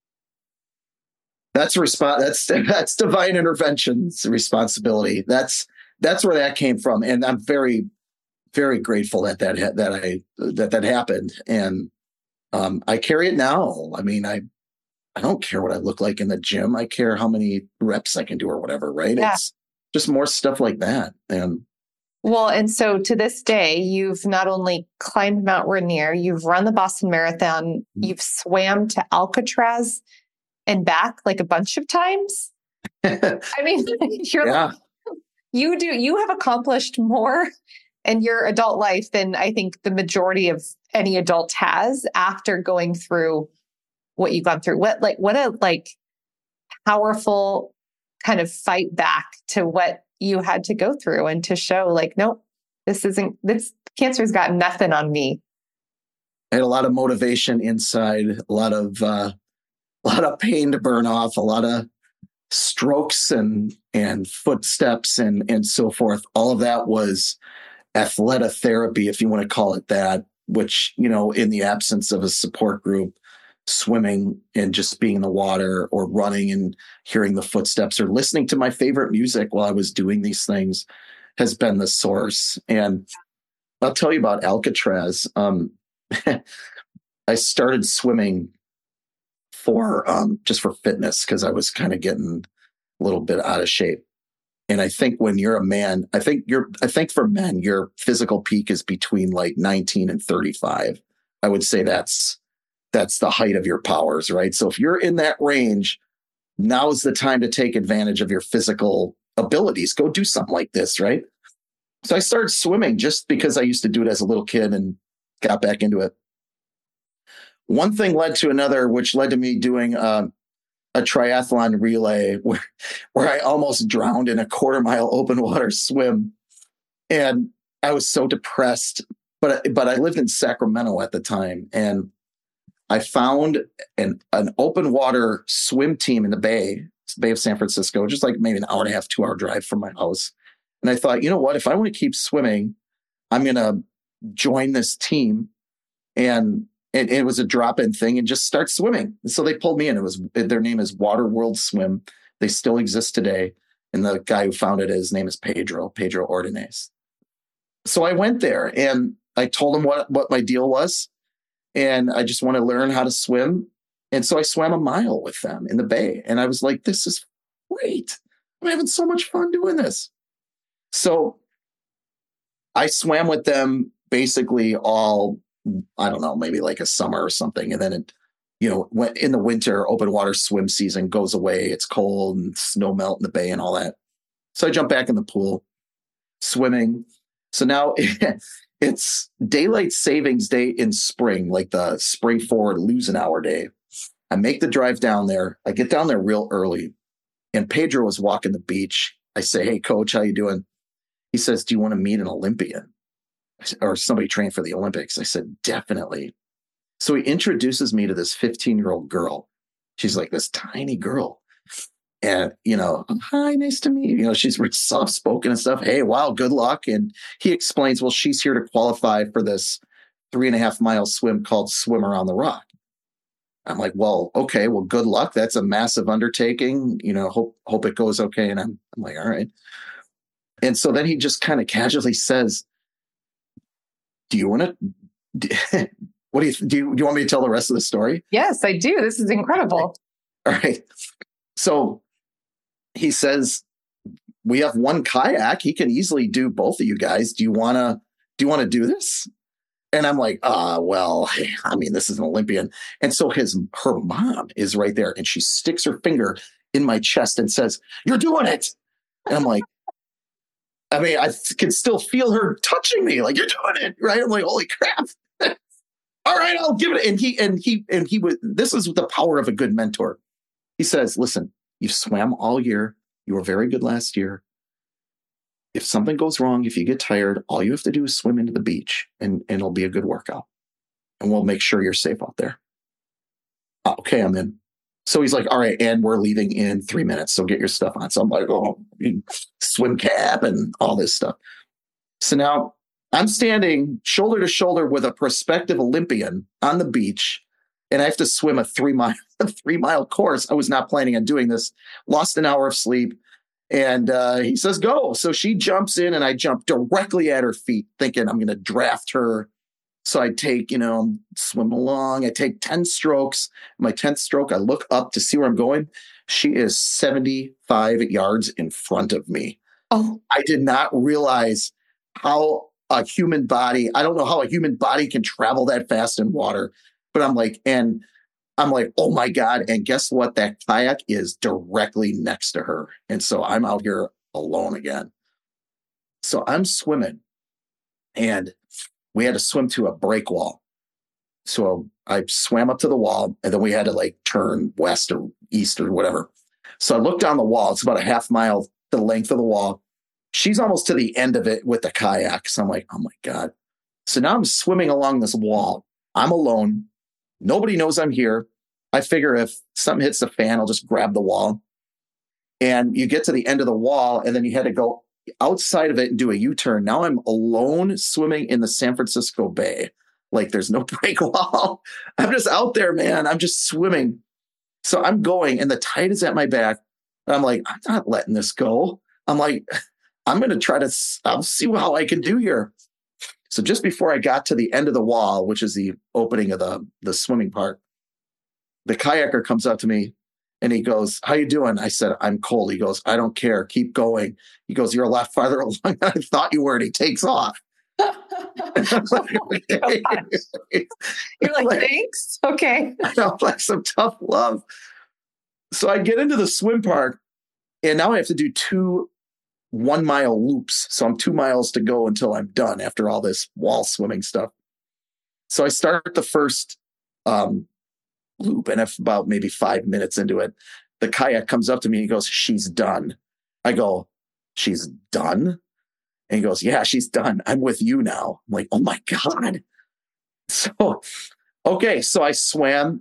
That's resp- That's that's divine intervention's responsibility. That's that's where that came from, and I'm very, very grateful that that ha- that I that that happened. And Um, I carry it now. I mean, I I don't care what I look like in the gym. I care how many reps I can do or whatever, right? Yeah. It's just more stuff like that. And well, and so to this day, you've not only climbed Mount Rainier, you've run the Boston Marathon, you've swam to Alcatraz and back like a bunch of times. I mean, you're yeah. you do you have accomplished more in your adult life than I think the majority of any adult has after going through what you've gone through. What like what a like powerful kind of fight back to what you had to go through and to show like, nope, this isn't this cancer's got nothing on me. I had a lot of motivation inside, a lot of uh, a lot of pain to burn off, a lot of strokes and and footsteps and and so forth. All of that was athletotherapy, if you want to call it that, which, you know, in the absence of a support group, swimming and just being in the water or running and hearing the footsteps or listening to my favorite music while I was doing these things has been the source. And I'll tell you about Alcatraz. Um, I started swimming for um, just for fitness because I was kind of getting a little bit out of shape. And I think when you're a man, I think you're, I think for men, your physical peak is between like nineteen and thirty-five. I would say that's, that's the height of your powers, right? So if you're in that range, now is the time to take advantage of your physical abilities. Go do something like this, right? So I started swimming just because I used to do it as a little kid and got back into it. One thing led to another, which led to me doing uh, a triathlon relay where, where I almost drowned in a quarter mile open water swim. And I was so depressed, but, but I lived in Sacramento at the time. And I found an, an open water swim team in the Bay, it's the Bay of San Francisco, just like maybe an hour and a half, two hour drive from my house. And I thought, you know what, if I want to keep swimming, I'm going to join this team. And it, it was a drop-in thing and just start swimming. And so they pulled me in. It was, their name is Water World Swim. They still exist today. And the guy who founded it, his name is Pedro, Pedro Ordonez. So I went there and I told him what, what my deal was. And I just want to learn how to swim. And so I swam a mile with them in the Bay. And I was like, this is great. I'm having so much fun doing this. So I swam with them basically all, I don't know, maybe like a summer or something. And then, it, you know, when, in the winter, open water swim season goes away. It's cold and snow melt in the Bay and all that. So I jump back in the pool, swimming. So now it's daylight savings day in spring, like the spring forward lose an hour day. I make the drive down there. I get down there real early and Pedro was walking the beach. I say, hey, coach, how you doing? He says, do you want to meet an Olympian or somebody trained for the Olympics? I said, definitely. So he introduces me to this fifteen year old girl. She's like this tiny girl. And, you know, hi, nice to meet you. You know, she's really soft spoken and stuff. Hey, wow, good luck. And he explains, well, she's here to qualify for this three and a half mile swim called Swim Around the Rock. I'm like, well, okay, well, good luck. That's a massive undertaking. You know, hope hope it goes okay. And I'm, I'm like, all right. And so then he just kind of casually says, do you want to, what do you, do you, do you want me to tell the rest of the story? Yes, I do. This is incredible. All right. So he says, we have one kayak. He can easily do both of you guys. Do you want to, do you want to do this? And I'm like, ah, uh, well, I mean, this is an Olympian. And so his, her mom is right there and she sticks her finger in my chest and says, you're doing it. And I'm like, I mean, I can still feel her touching me. Like, you're doing it. Right. I'm like, holy crap. All right, I'll give it. And he, and he, and he was, this is the power of a good mentor. He says, listen, you've swam all year. You were very good last year. If something goes wrong, if you get tired, all you have to do is swim into the beach and, and it'll be a good workout. And we'll make sure you're safe out there. Uh, okay, I'm in. So he's like, all right, and we're leaving in three minutes. So get your stuff on. So I'm like, oh, swim cap and all this stuff. So now I'm standing shoulder to shoulder with a prospective Olympian on the beach. And I have to swim a three mile, a three mile course. I was not planning on doing this. Lost an hour of sleep. And uh, he says, go. So she jumps in and I jump directly at her feet thinking I'm going to draft her So I take, you know, swim along. I take ten strokes. My tenth stroke, I look up to see where I'm going. She is seventy-five yards in front of me. Oh, I did not realize how a human body, I don't know how a human body can travel that fast in water, but I'm like, and I'm like, oh my God. And guess what? That kayak is directly next to her. And so I'm out here alone again. So I'm swimming and we had to swim to a break wall. So I swam up to the wall and then we had to like turn west or east or whatever. So I looked down the wall. It's about a half mile the length of the wall. She's almost to the end of it with the kayak. So I'm like, oh my God. So now I'm swimming along this wall. I'm alone. Nobody knows I'm here. I figure if something hits the fan, I'll just grab the wall. And you get to the end of the wall, and then you had to go outside of it and do a U-turn. Now I'm alone swimming in the San Francisco Bay. Like there's no break wall. I'm just out there, man. I'm just swimming. So I'm going, and the tide is at my back. And I'm like, I'm not letting this go. I'm like, I'm going to try to, I'll see how I can do here. So just before I got to the end of the wall, which is the opening of the, the swimming part, the kayaker comes up to me and he goes, how you doing? I said, I'm cold. He goes, I don't care. Keep going. He goes, you're a lot farther along than I thought you were. And he takes off. like, okay. You're like, like, thanks. Okay. I know, like some tough love. So I get into the swim park and now I have to do two one mile loops. So I'm two miles to go until I'm done after all this wall swimming stuff. So I start the first um, loop, and if about maybe five minutes into it, the kayak comes up to me and he goes, she's done. I go, she's done? And he goes, yeah, she's done. I'm with you now. I'm like, oh my God. So, okay. So I swam,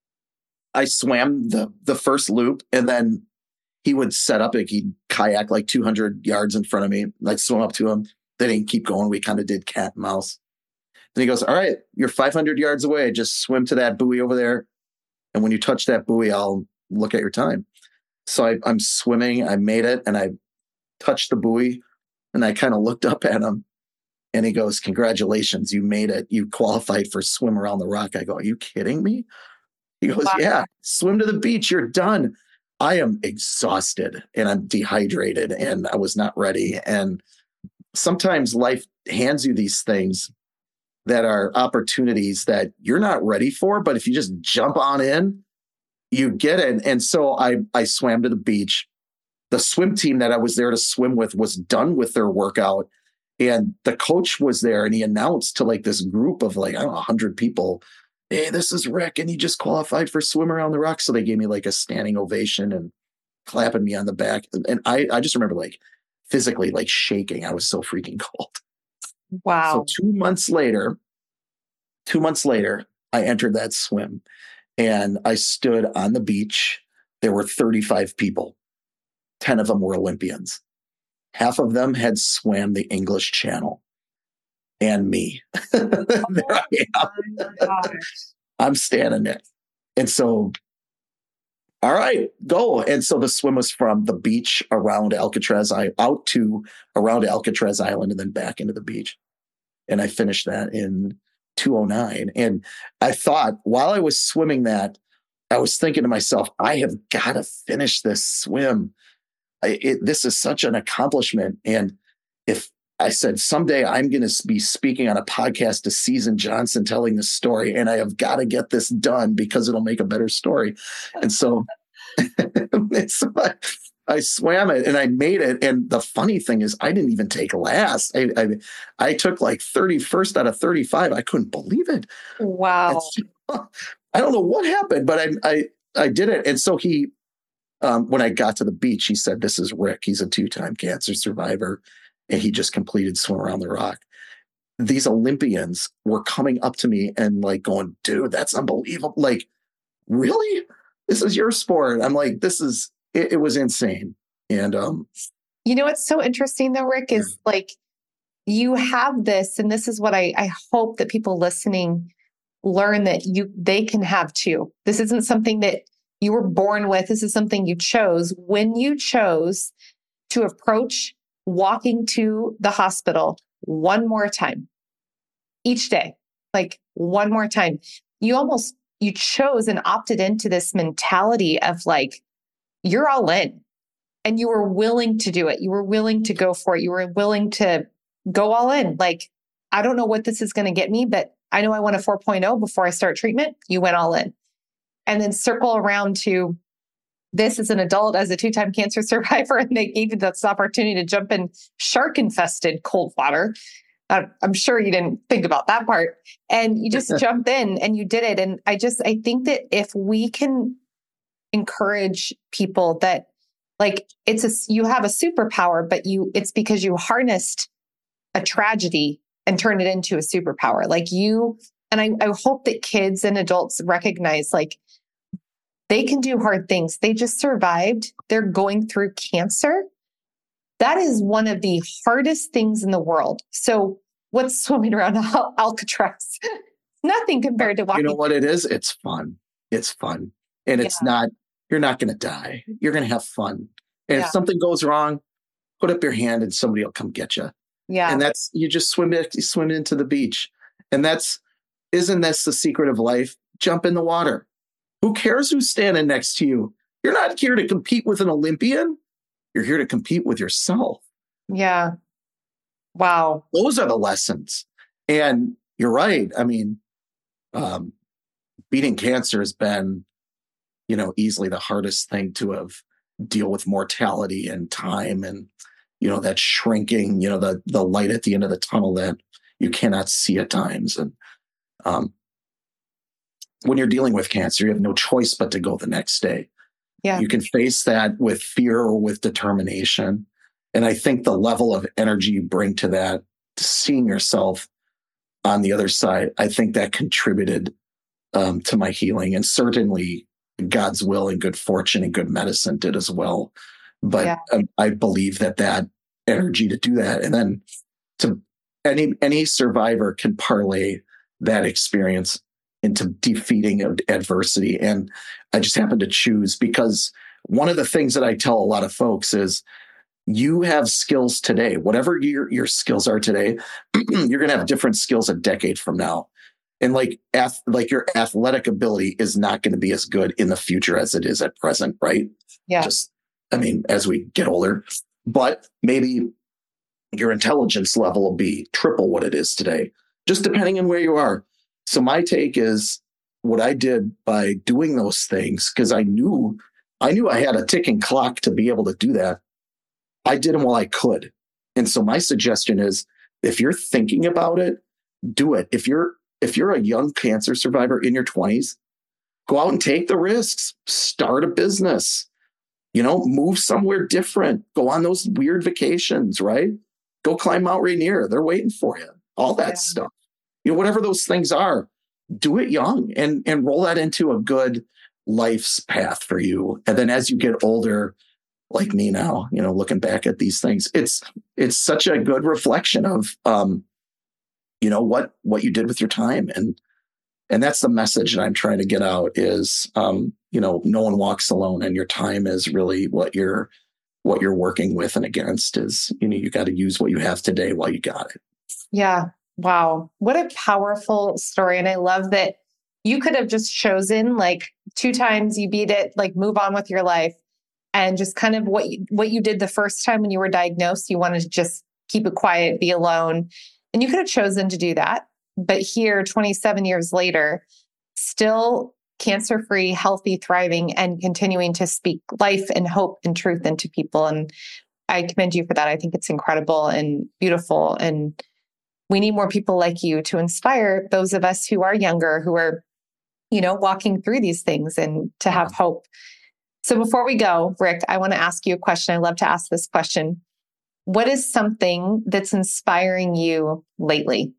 I swam the, the first loop, and then he would set up, like he'd kayak like two hundred yards in front of me. I'd swim up to him. Then he'd keep going. We kind of did cat and mouse. Then he goes, all right, you're five hundred yards away. Just swim to that buoy over there. And when you touch that buoy, I'll look at your time. So I, I'm swimming. I made it, and I touched the buoy, and I kind of looked up at him, and he goes, congratulations, you made it. You qualified for swim around the rock. I go, are you kidding me? He goes, wow. Yeah, swim to the beach. You're done. I am exhausted and I'm dehydrated and I was not ready. And sometimes life hands you these things that are opportunities that you're not ready for, but if you just jump on in, you get it. And so I, I swam to the beach. The swim team that I was there to swim with was done with their workout. And the coach was there and he announced to like this group of like, I don't know, one hundred people, hey, this is Rick, and he just qualified for Swim Around the Rock. So they gave me like a standing ovation and clapping me on the back. And I, I just remember like physically like shaking. I was so freaking cold. Wow. So two months later, two months later, I entered that swim and I stood on the beach. There were thirty-five people. ten of them were Olympians. Half of them had swam the English Channel. And me. There I am. I'm standing there. And so, all right, go. And so the swim was from the beach around Alcatraz, I out to around Alcatraz Island and then back into the beach. And I finished that in two oh nine. And I thought while I was swimming that, I was thinking to myself, I have got to finish this swim. I, it, this is such an accomplishment. And if I said, someday I'm going to be speaking on a podcast to Season Johnson telling this story, and I have got to get this done because it'll make a better story. And so, so I, I swam it and I made it. And the funny thing is I didn't even take last. I, I, I took like thirty-first out of thirty-five. I couldn't believe it. Wow. So, I don't know what happened, but I, I, I did it. And so he, um, when I got to the beach, he said, this is Rick. He's a two-time cancer survivor. And he just completed Swim Around the Rock. These Olympians were coming up to me and like going, dude, that's unbelievable. Like, really? This is your sport. I'm like, this is, it, it was insane. And, um, you know, what's so interesting though, Rick, is yeah. like, you have this, and this is what I, I hope that people listening learn that you, they can have too. This isn't something that you were born with. This is something you chose. When you chose to approach walking to the hospital one more time each day. like one more time. You almost, you chose and opted into this mentality of like, you're all in and you were willing to do it. You were willing to go for it. You were willing to go all in. Like, I don't know what this is going to get me, but I know I want a four point oh before I start treatment. You went all in. And then circle around to this as an adult, as a two-time cancer survivor, and they gave you this opportunity to jump in shark-infested cold water. Uh, I'm sure you didn't think about that part. And you just jumped in and you did it. And I just, I think that if we can encourage people that like, it's a, you have a superpower, but you, it's because you harnessed a tragedy and turned it into a superpower. Like you, and I, I hope that kids and adults recognize like, they can do hard things. They just survived. They're going through cancer. That is one of the hardest things in the world. So what's swimming around Al- Alcatraz? Nothing compared to walking. You know what it is? It's fun. It's fun. And it's yeah. not, you're not going to die. You're going to have fun. And yeah. if something goes wrong, put up your hand and somebody will come get you. Yeah. And that's, you just swim it, you swim into the beach. And that's, isn't this the secret of life? Jump in the water. Who cares who's standing next to you? You're not here to compete with an Olympian. You're here to compete with yourself. Yeah. Wow. Those are the lessons. And you're right. I mean, um, beating cancer has been, you know, easily the hardest thing to have deal with mortality and time and, you know, that shrinking, you know, the, the light at the end of the tunnel that you cannot see at times. And, um, when you're dealing with cancer, you have no choice but to go the next day. Yeah. You can face that with fear or with determination. And I think the level of energy you bring to that, to seeing yourself on the other side, I think that contributed um, to my healing. And certainly God's will and good fortune and good medicine did as well. But yeah. um, I believe that that energy to do that, and then to any any survivor can parlay that experience into defeating adversity. And I just happen to choose, because one of the things that I tell a lot of folks is you have skills today, whatever your, your skills are today, you're going to have different skills a decade from now. And like, ath- like your athletic ability is not going to be as good in the future as it is at present. Right. Yeah. Just, I mean, as we get older, but maybe your intelligence level will be triple what it is today, just depending on where you are. So my take is what I did by doing those things, because I knew, I knew I had a ticking clock to be able to do that. I did them while I could. And so my suggestion is, if you're thinking about it, do it. If you're, if you're a young cancer survivor in your twenties, go out and take the risks, start a business, you know, move somewhere different, go on those weird vacations, right? Go climb Mount Rainier. They're waiting for you. All that yeah. stuff. You know, whatever those things are, do it young and, and roll that into a good life's path for you. And then as you get older, like me now, you know, looking back at these things, it's, it's such a good reflection of, um, you know, what, what you did with your time. And, and that's the message that I'm trying to get out is, um, you know, no one walks alone, and your time is really what you're, what you're working with and against is, you know, you got to use what you have today while you got it. Yeah. Wow. What a powerful story. And I love that you could have just chosen like two times you beat it, like move on with your life, and just kind of what you, what you did the first time when you were diagnosed, you wanted to just keep it quiet, be alone. And you could have chosen to do that. But here, twenty-seven years later, still cancer-free, healthy, thriving, and continuing to speak life and hope and truth into people. And I commend you for that. I think it's incredible and beautiful. And we need more people like you to inspire those of us who are younger, who are, you know, walking through these things and to have hope. So before we go, Rick, I want to ask you a question. I love to ask this question. What is something that's inspiring you lately?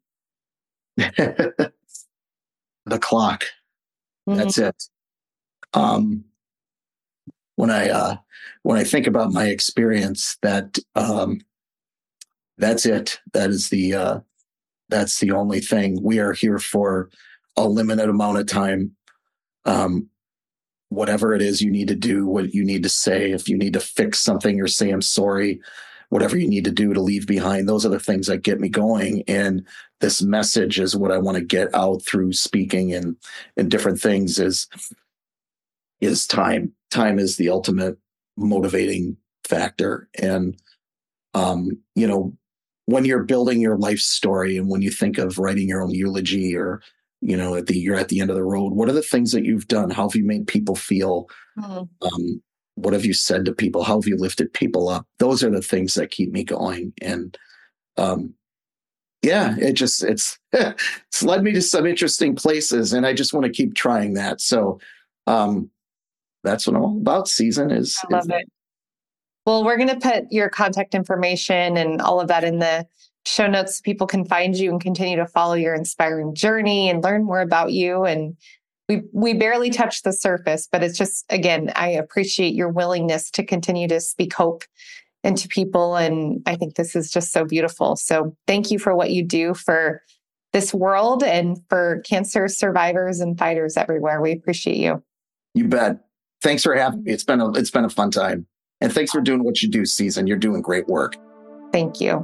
The clock. Mm-hmm. That's it. Um, when I, uh, when I think about my experience, that, um, that's it. That is the, uh, that's the only thing. We are here for a limited amount of time. Um, whatever it is you need to do, what you need to say, if you need to fix something or say, I'm sorry, whatever you need to do to leave behind. Those are the things that get me going. And this message is what I want to get out through speaking and, and different things is, is time. Time is the ultimate motivating factor. And, um, you know, when you're building your life story and when you think of writing your own eulogy or, you know, at the, you're at the end of the road, what are the things that you've done? How have you made people feel? Mm-hmm. Um, what have you said to people? How have you lifted people up? Those are the things that keep me going. And, um, yeah, it just, it's, it's led me to some interesting places and I just want to keep trying that. So, um, that's what I'm all about. Season is. I love is, it. Well, we're going to put your contact information and all of that in the show notes so people can find you and continue to follow your inspiring journey and learn more about you. And we we barely touched the surface, but it's just, again, I appreciate your willingness to continue to speak hope into people. And I think this is just so beautiful. So thank you for what you do for this world and for cancer survivors and fighters everywhere. We appreciate you. You bet. Thanks for having me. It's been a, it's been a fun time. And thanks for doing what you do, Season. You're doing great work. Thank you.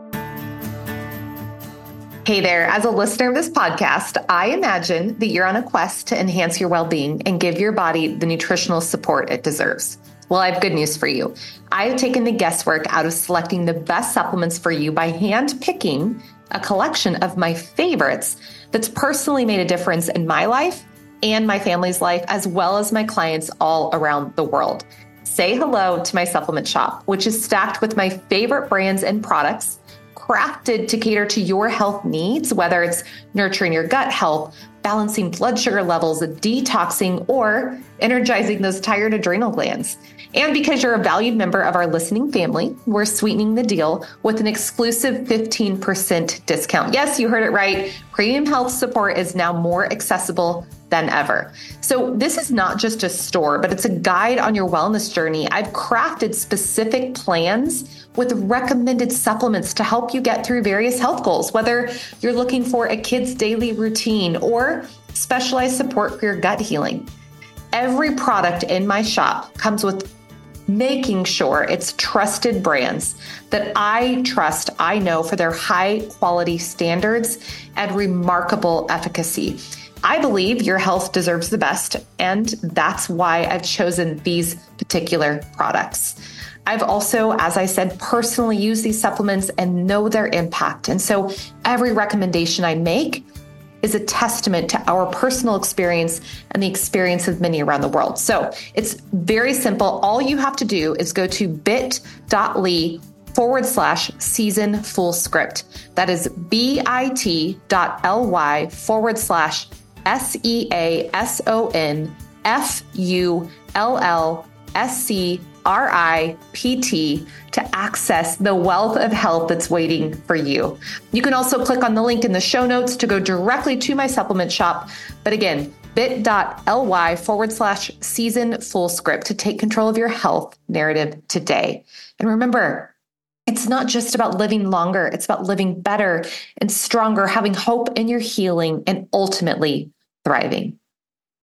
Hey there. As a listener of this podcast, I imagine that you're on a quest to enhance your well-being and give your body the nutritional support it deserves. Well, I have good news for you. I've taken the guesswork out of selecting the best supplements for you by hand picking a collection of my favorites that's personally made a difference in my life and my family's life, as well as my clients all around the world. Say hello to my supplement shop, which is stacked with my favorite brands and products, crafted to cater to your health needs, whether it's nurturing your gut health, balancing blood sugar levels, detoxing, or energizing those tired adrenal glands. And because you're a valued member of our listening family, we're sweetening the deal with an exclusive fifteen percent discount. Yes, you heard it right. Premium health support is now more accessible than ever. So this is not just a store, but it's a guide on your wellness journey. I've crafted specific plans with recommended supplements to help you get through various health goals, whether you're looking for a kid's daily routine or specialized support for your gut healing. Every product in my shop comes with making sure it's trusted brands that I trust, I know for their high quality standards and remarkable efficacy. I believe your health deserves the best, and that's why I've chosen these particular products. I've also, as I said, personally used these supplements and know their impact. And so every recommendation I make is a testament to our personal experience and the experience of many around the world. So it's very simple. All you have to do is go to bit.ly forward slash season full script. That is bit.ly forward slash S E A S O N F U L L S C R I P T to access the wealth of help that's waiting for you. You can also click on the link in the show notes to go directly to my supplement shop. But again, bit.ly forward slash season full script to take control of your health narrative today. And remember, it's not just about living longer. It's about living better and stronger, having hope in your healing, and ultimately thriving.